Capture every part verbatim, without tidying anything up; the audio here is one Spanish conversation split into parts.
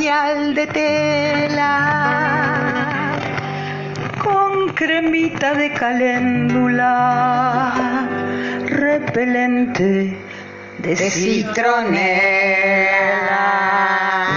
pañal de tela con cremita de caléndula repelente de, de citronela.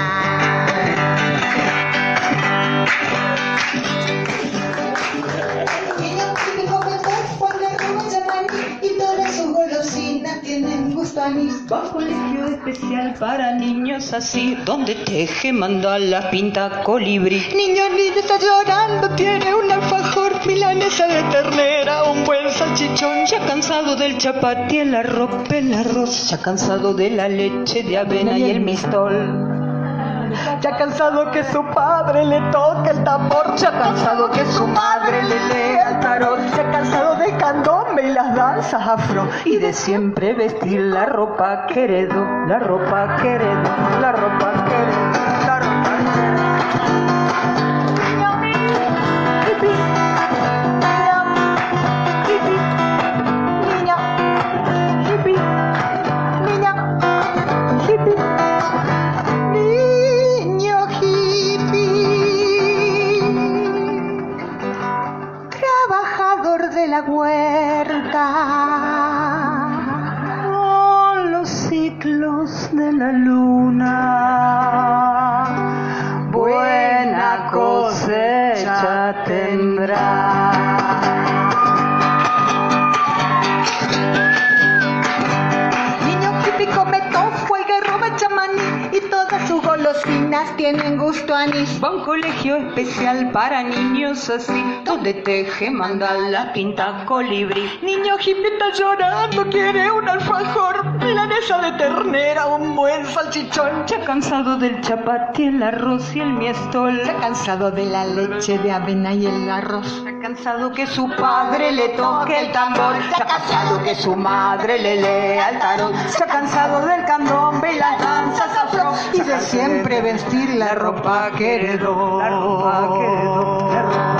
Va a un colegio especial para niños así, donde teje mandala, pinta colibrí. Niño, niño está llorando, tiene un alfajor, milanesa de ternera, un buen salchichón. Ya cansado del chapati, el arroz, el arroz. Ya cansado de la leche de avena y el mistol. Ya cansado que su padre le toque el tambor. Ya cansado que su madre le lea el tarot. Ya cansado del candombe y las danzas afro, y de siempre vestir la ropa que heredó, la ropa que heredó, la ropa que heredó, la ropa que heredó. Niña, hippie, niña, hippie, niña, hippie, trabajador de la huerta, con los ciclos de la luna, buena cosecha tendrá. Niño hippie come tofu, algarroba, chamaní, y todas sus golosinas tienen gusto a anís. Va a un colegio especial para niños así, donde teje mandala, pinta colibrí. Niño hippie está llorando, quiere un alfajor, milanesa de ternera, un buen salchichón. Ya cansado del chapati, el arroz y el miestol. Ya cansado de la leche de avena y el arroz. Ya cansado que su padre le toque el tambor. Ya cansado que su madre le lea el tarot. Ya cansado del candombe y las danzas afro, y de siempre vestir la ropa que heredó, la ropa que heredó, la ropa